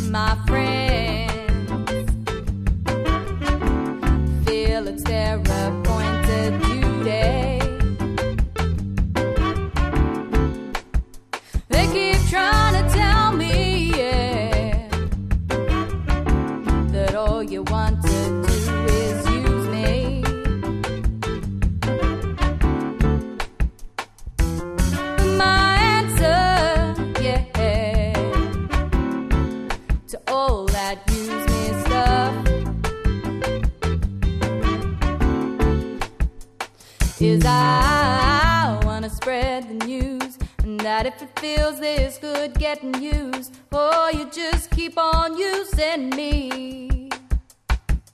my friends feel it's their appointed duty. They keep trying to tell me, yeah, that all you want to do is use me. My answer, yeah, to all that use me stuff is I wanna spread the news, and that if it feels this good getting used, oh, you just keep on using me.